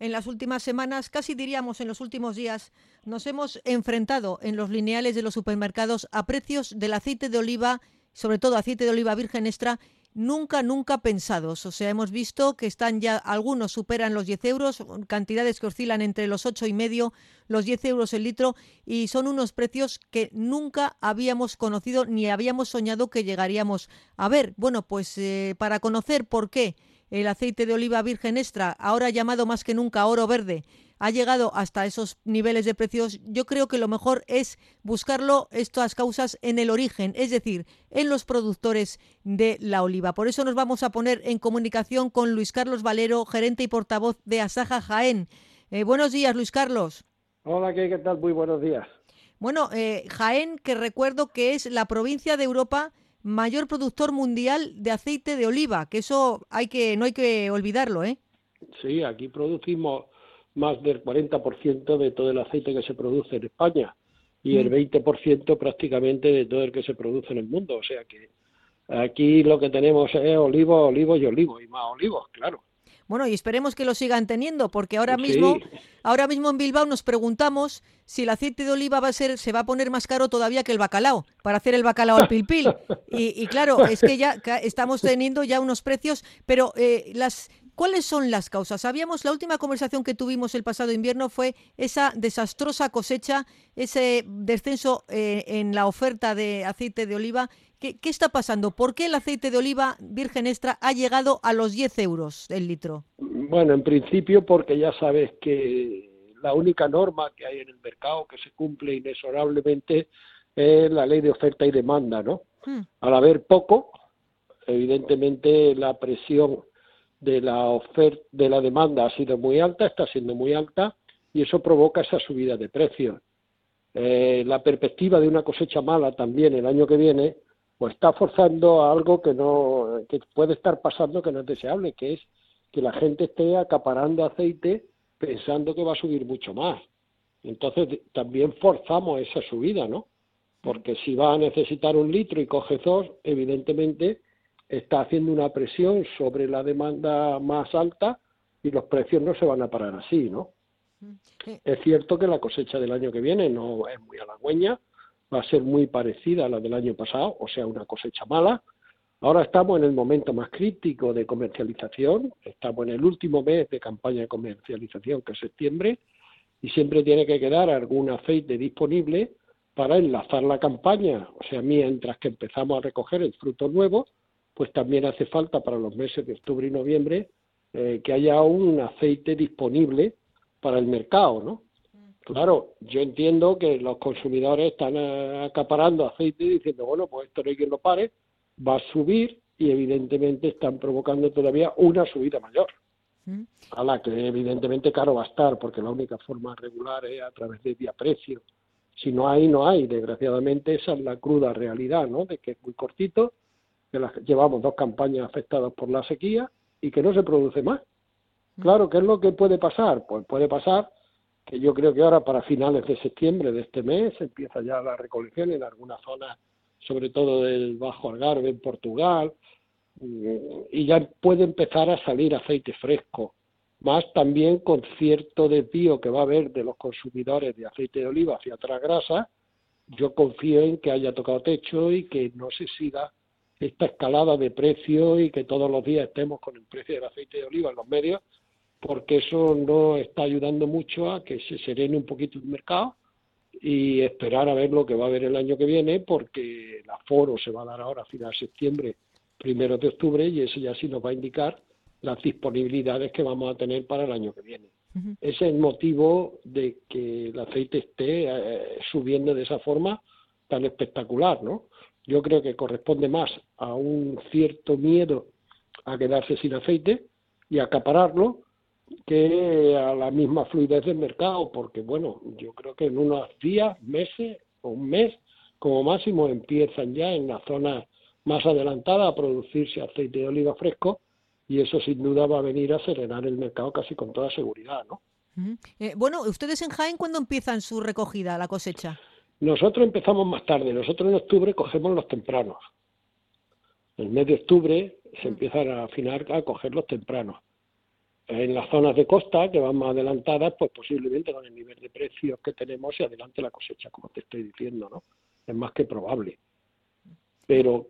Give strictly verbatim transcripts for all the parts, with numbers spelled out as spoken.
en las últimas semanas, casi diríamos en los últimos días, nos hemos enfrentado en los lineales de los supermercados a precios del aceite de oliva, sobre todo aceite de oliva virgen extra, nunca, nunca pensados. O sea, hemos visto que están ya, algunos superan los diez euros, cantidades que oscilan entre los ocho y medio, los diez euros el litro, y son unos precios que nunca habíamos conocido ni habíamos soñado que llegaríamos a ver. Bueno, pues eh, para conocer por qué el aceite de oliva virgen extra, ahora llamado más que nunca oro verde, ha llegado hasta esos niveles de precios, yo creo que lo mejor es buscarlo, estas causas, en el origen, es decir, en los productores de la oliva. Por eso nos vamos a poner en comunicación con Luis Carlos Valero, gerente y portavoz de Asaja Jaén. Eh, buenos días, Luis Carlos. Hola, ¿qué, qué tal? Muy buenos días. Bueno, eh, Jaén, que recuerdo que es la provincia de Europa mayor productor mundial de aceite de oliva, que eso hay que no hay que olvidarlo, ¿eh? Sí, aquí producimos más del cuarenta por ciento de todo el aceite que se produce en España y el Mm. veinte por ciento prácticamente de todo el que se produce en el mundo. O sea que aquí lo que tenemos es olivos, olivos y olivos, y más olivos, claro. Bueno, y esperemos que lo sigan teniendo, porque ahora mismo, Sí, ahora mismo en Bilbao nos preguntamos si el aceite de oliva va a ser, se va a poner más caro todavía que el bacalao, para hacer el bacalao al pil pil. Y, y claro, es que ya ca- estamos teniendo ya unos precios, pero eh, las, ¿cuáles son las causas? Sabíamos, la última conversación que tuvimos el pasado invierno fue esa desastrosa cosecha, ese descenso eh, en la oferta de aceite de oliva. ¿Qué, qué está pasando? ¿Por qué el aceite de oliva virgen extra ha llegado a los diez euros el litro? bueno, en principio porque ya sabes que la única norma que hay en el mercado que se cumple inexorablemente es la ley de oferta y demanda, ¿no? Hmm. Al haber poco, evidentemente la presión de la oferta, de la demanda ha sido muy alta, está siendo muy alta y eso provoca esa subida de precios. Eh, la perspectiva de una cosecha mala también el año que viene, pues está forzando a algo que no, que puede estar pasando que no es deseable, que es que la gente esté acaparando aceite pensando que va a subir mucho más. Entonces también forzamos esa subida, ¿no? Porque si va a necesitar un litro y coge dos, evidentemente está haciendo una presión sobre la demanda más alta y los precios no se van a parar así, ¿no? Eh, Es cierto que la cosecha del año que viene no es muy halagüeña, va a ser muy parecida a la del año pasado, o sea, una cosecha mala. Ahora estamos en el momento más crítico de comercialización, estamos en el último mes de campaña de comercialización, que es septiembre, y siempre tiene que quedar algún aceite disponible para enlazar la campaña. O sea, mientras que empezamos a recoger el fruto nuevo, pues también hace falta para los meses de octubre y noviembre eh, que haya un aceite disponible para el mercado, ¿no? Claro, yo entiendo que los consumidores están eh, acaparando aceite y diciendo, bueno, pues esto no hay quien lo pare, va a subir y evidentemente están provocando todavía una subida mayor, mm, a la que evidentemente caro va a estar, porque la única forma regular es a través de vía precio. Si no hay, no hay. Desgraciadamente esa es la cruda realidad, ¿no? De que es muy cortito, que las, llevamos dos campañas afectadas por la sequía y que no se produce más. mm. Claro, ¿qué es lo que puede pasar? Pues puede pasar que yo creo que ahora para finales de septiembre de este mes empieza ya la recolección en algunas zonas, sobre todo del Bajo Algarve, en Portugal, y ya puede empezar a salir aceite fresco, más también con cierto desvío que va a haber de los consumidores de aceite de oliva hacia otras grasas. Yo confío en que haya tocado techo y que no se siga esta escalada de precio y que todos los días estemos con el precio del aceite de oliva en los medios, porque eso no está ayudando mucho a que se serene un poquito el mercado y esperar a ver lo que va a haber el año que viene, porque el aforo se va a dar ahora a final de septiembre, primero de octubre, y eso ya sí nos va a indicar las disponibilidades que vamos a tener para el año que viene. Ujú. Ese es el motivo de que el aceite esté eh, subiendo de esa forma tan espectacular, ¿no? Yo creo que corresponde más a un cierto miedo a quedarse sin aceite y acapararlo, que a la misma fluidez del mercado, porque bueno, yo creo que en unos días, meses o un mes, como máximo, empiezan ya en las zonas más adelantadas a producirse aceite de oliva fresco, y eso sin duda va a venir a serenar el mercado casi con toda seguridad, ¿no? Ujú. Eh, bueno, ¿ustedes en Jaén cuándo empiezan su recogida, la cosecha? Nosotros empezamos más tarde, nosotros en octubre cogemos los tempranos. En el mes de octubre se Mm. empiezan a afinar a coger los tempranos. en las zonas de costa, que van más adelantadas, pues posiblemente con el nivel de precios que tenemos se adelante la cosecha, como te estoy diciendo, ¿no? Es más que probable. Pero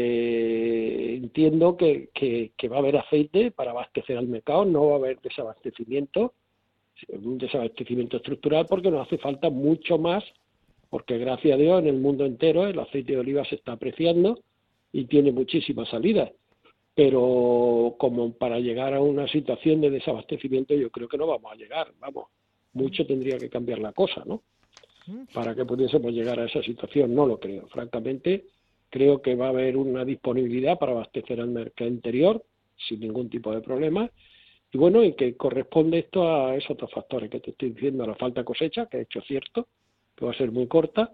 que entiendo que, que, que va a haber aceite para abastecer al mercado, no va a haber desabastecimiento, un desabastecimiento estructural, porque nos hace falta mucho más, porque gracias a Dios en el mundo entero el aceite de oliva se está apreciando y tiene muchísimas salidas, pero como para llegar a una situación de desabastecimiento yo creo que no vamos a llegar, vamos, mucho tendría que cambiar la cosa, ¿no? Para que pudiésemos llegar a esa situación, no lo creo, francamente. Creo que va a haber una disponibilidad para abastecer al mercado interior sin ningún tipo de problema. Y bueno, y que corresponde esto a esos otros factores que te estoy diciendo, a la falta de cosecha, que ha hecho cierto, que va a ser muy corta,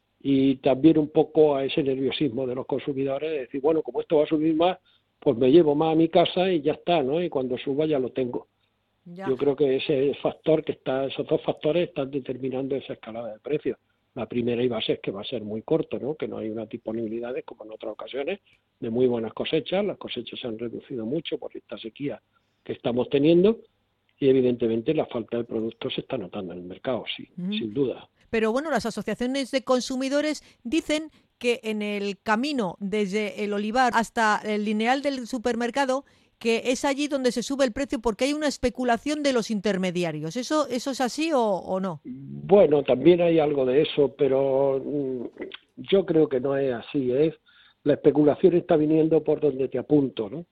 y también un poco a ese nerviosismo de los consumidores de decir, bueno, como esto va a subir más, pues me llevo más a mi casa y ya está, ¿no? Y cuando suba ya lo tengo. Ya. Yo creo que ese factor que está, esos dos factores están determinando esa escalada de precios. La primera y base es que va a ser muy corto, ¿no? Que no hay unas disponibilidades como en otras ocasiones de muy buenas cosechas. Las cosechas se han reducido mucho por esta sequía que estamos teniendo y evidentemente la falta de productos se está notando en el mercado, sí, mm. sin duda. Pero bueno, las asociaciones de consumidores dicen que en el camino desde el olivar hasta el lineal del supermercado, que es allí donde se sube el precio porque hay una especulación de los intermediarios. ¿Eso eso es así o, o no? Bueno, también hay algo de eso, pero mmm, yo creo que no es así. Es la especulación está viniendo por donde te apunto, ¿no?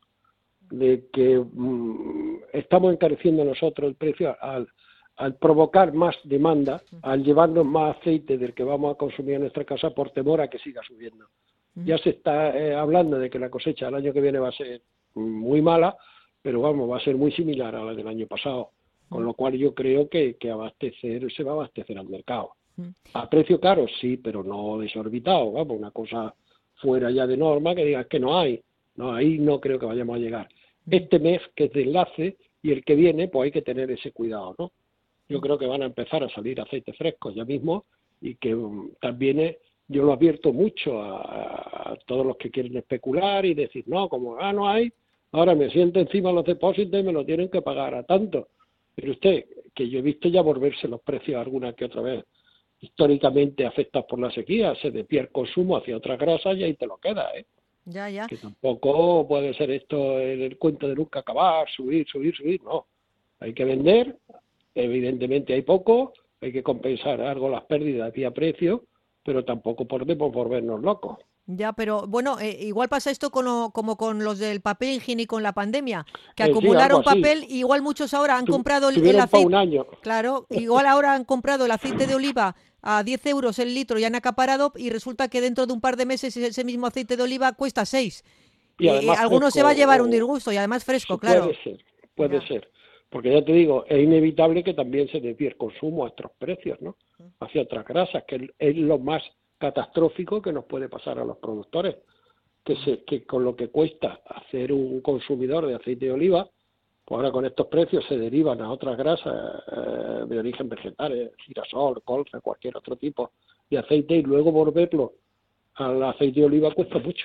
De que mmm, estamos encareciendo nosotros el precio al, al provocar más demanda, al llevarnos más aceite del que vamos a consumir en nuestra casa por temor a que siga subiendo. Uh-huh. Ya se está eh, hablando de que la cosecha el año que viene va a ser muy mala, pero vamos, va a ser muy similar a la del año pasado, con lo cual yo creo que, que abastecer se va a abastecer al mercado. A precio caro, sí, pero no desorbitado, vamos, una cosa fuera ya de norma que digas que no hay, no, ahí no creo que vayamos a llegar. Este mes, que es de enlace, y el que viene, pues hay que tener ese cuidado, ¿no? Yo creo que van a empezar a salir aceites frescos ya mismo, y que um, también es, yo lo advierto mucho a, a todos los que quieren especular y decir, no, como ah, no hay, ahora me siento encima los depósitos y me lo tienen que pagar a tanto. Pero usted, que yo he visto ya volverse los precios alguna que otra vez, históricamente afectados por la sequía, se desvía el consumo hacia otras grasas y ahí te lo queda, ¿eh? Ya, ya. Que tampoco puede ser esto el cuento de nunca acabar, subir, subir, subir, no. Hay que vender, evidentemente hay poco, hay que compensar algo las pérdidas vía precio, pero tampoco podemos volvernos locos. Ya, pero bueno, eh, igual pasa esto con lo, como con los del papel higiénico en la pandemia, que eh, acumularon sí, papel, y igual muchos ahora han tu, comprado el, el aceite. Un año. Claro, igual ahora han comprado el aceite de oliva a diez euros el litro y han acaparado, y resulta que dentro de un par de meses ese mismo aceite de oliva cuesta seis. Y, y alguno se va a llevar un disgusto y además fresco, claro. Puede ser, puede ya. ser. Porque ya te digo, es inevitable que también se desvíe el consumo a estos precios, ¿no? Hacia otras grasas, que es lo más catastrófico que nos puede pasar a los productores, que, se, que con lo que cuesta hacer un consumidor de aceite de oliva, pues ahora con estos precios se derivan a otras grasas eh, de origen vegetal, girasol, colza, cualquier otro tipo de aceite, y luego volverlo al aceite de oliva cuesta mucho.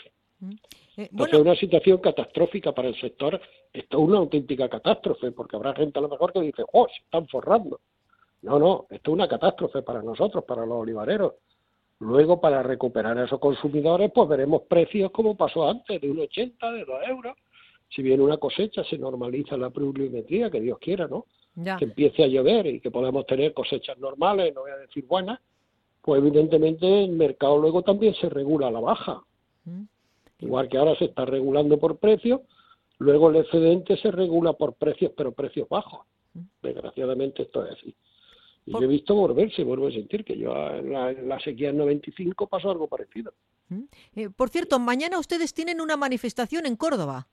Eh, bueno. Entonces es una situación catastrófica para el sector. Esto es una auténtica catástrofe, porque habrá gente a lo mejor que dice, ¡oh, se están forrando! No, no, esto es una catástrofe para nosotros, para los olivareros. Luego, para recuperar a esos consumidores, pues veremos precios como pasó antes, de uno ochenta, de dos euros. Si viene una cosecha, se normaliza la pluviometría, que Dios quiera, ¿no? Ya. Que empiece a llover y que podamos tener cosechas normales, no voy a decir buenas, pues evidentemente el mercado luego también se regula a la baja. Mm. Igual que ahora se está regulando por precios, luego el excedente se regula por precios, pero precios bajos. Mm. Desgraciadamente esto es así. Y yo he visto volverse, vuelvo a sentir que yo en la, en la sequía del noventa y cinco pasó algo parecido. Eh, por cierto, mañana ustedes tienen una manifestación en Córdoba.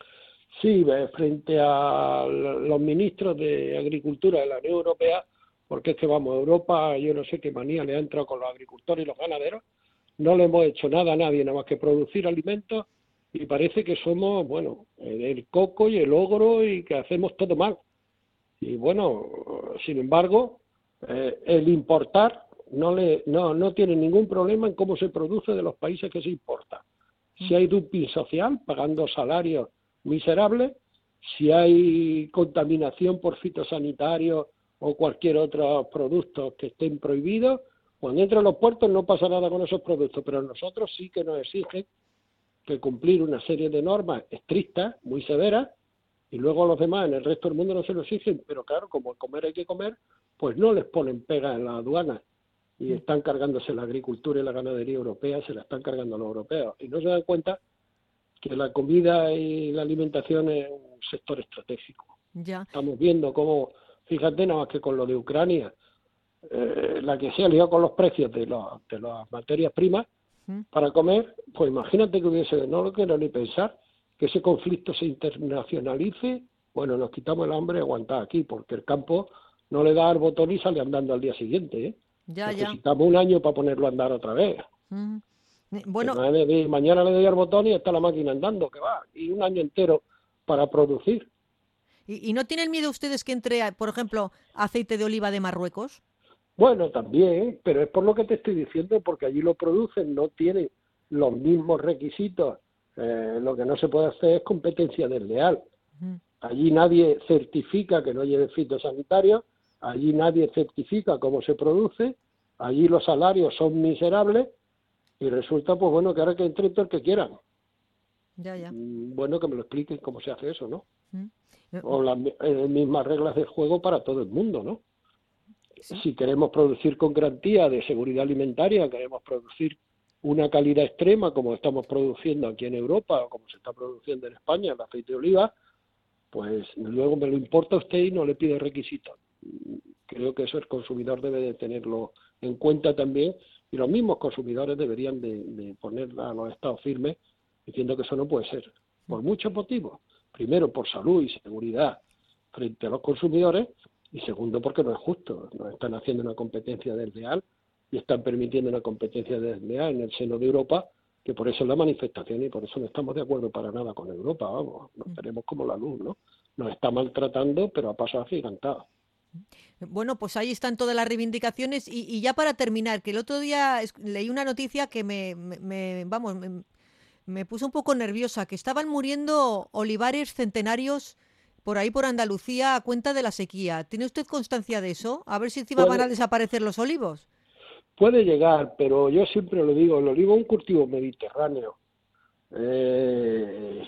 Sí, frente a los ministros de Agricultura de la Unión Europea, porque es que vamos, Europa, yo no sé qué manía le ha entrado con los agricultores y los ganaderos, no le hemos hecho nada a nadie, nada más que producir alimentos, y parece que somos, bueno, el coco y el ogro y que hacemos todo mal. Y bueno, sin embargo, Eh, el importar no le no no tiene ningún problema en cómo se produce de los países que se importa. Si hay dumping social, pagando salarios miserables, si hay contaminación por fitosanitarios o cualquier otro producto que estén prohibidos, cuando entran a los puertos no pasa nada con esos productos, pero nosotros sí que nos exigen que cumplir una serie de normas estrictas, muy severas, y luego a los demás en el resto del mundo no se lo exigen, pero claro, como comer hay que comer, pues no les ponen pega en la aduana y están cargándose la agricultura y la ganadería europea, se la están cargando los europeos, y no se dan cuenta que la comida y la alimentación es un sector estratégico. Ya. Estamos viendo cómo, fíjate nada más que con lo de Ucrania, eh, la que se ha liado con los precios de, los, de las materias primas ¿Mm? Para comer, pues imagínate que hubiese, no lo quiero ni pensar, que ese conflicto se internacionalice, bueno, nos quitamos el hambre y aguantar aquí, porque el campo no le da al botón y sale andando al día siguiente, ¿eh? Ya, Necesitamos ya. un año para ponerlo a andar otra vez. Mm. Bueno, de, mañana le doy al botón y está la máquina andando, que va, y un año entero para producir. ¿Y, y no tienen miedo ustedes que entre, por ejemplo, aceite de oliva de Marruecos? Bueno, también, pero es por lo que te estoy diciendo, porque allí lo producen, no tienen los mismos requisitos. Eh, lo que no se puede hacer es competencia desleal. Uh-huh. Allí nadie certifica que no lleve fitosanitarios, allí nadie certifica cómo se produce, allí los salarios son miserables y resulta, pues bueno, que ahora que entre todo el que quieran. Ya, ya. Bueno, que me lo expliquen cómo se hace eso, ¿no? Uh-huh. O las eh, mismas reglas de juego para todo el mundo, ¿no? ¿Sí? Si queremos producir con garantía de seguridad alimentaria, queremos producir una calidad extrema como estamos produciendo aquí en Europa o como se está produciendo en España, el aceite de oliva, pues luego me lo importa a usted y no le pide requisitos. Creo que eso el consumidor debe de tenerlo en cuenta también y los mismos consumidores deberían de, de poner a los estados firmes diciendo que eso no puede ser, por muchos motivos. Primero, por salud y seguridad frente a los consumidores y segundo, porque no es justo. Nos están haciendo una competencia desleal y están permitiendo una competencia desleal en el seno de Europa, que por eso es la manifestación y por eso no estamos de acuerdo para nada con Europa, vamos, nos tenemos como la luz, ¿no? Nos está maltratando, pero a paso agigantado. Bueno, pues ahí están todas las reivindicaciones y, y ya para terminar, que el otro día leí una noticia que me, me, me vamos, me, me puso un poco nerviosa, que estaban muriendo olivares centenarios por ahí por Andalucía a cuenta de la sequía. ¿Tiene usted constancia de eso? A ver si encima Puede, van a desaparecer los olivos. Puede llegar, pero yo siempre lo digo, el olivo es un cultivo mediterráneo. Eh,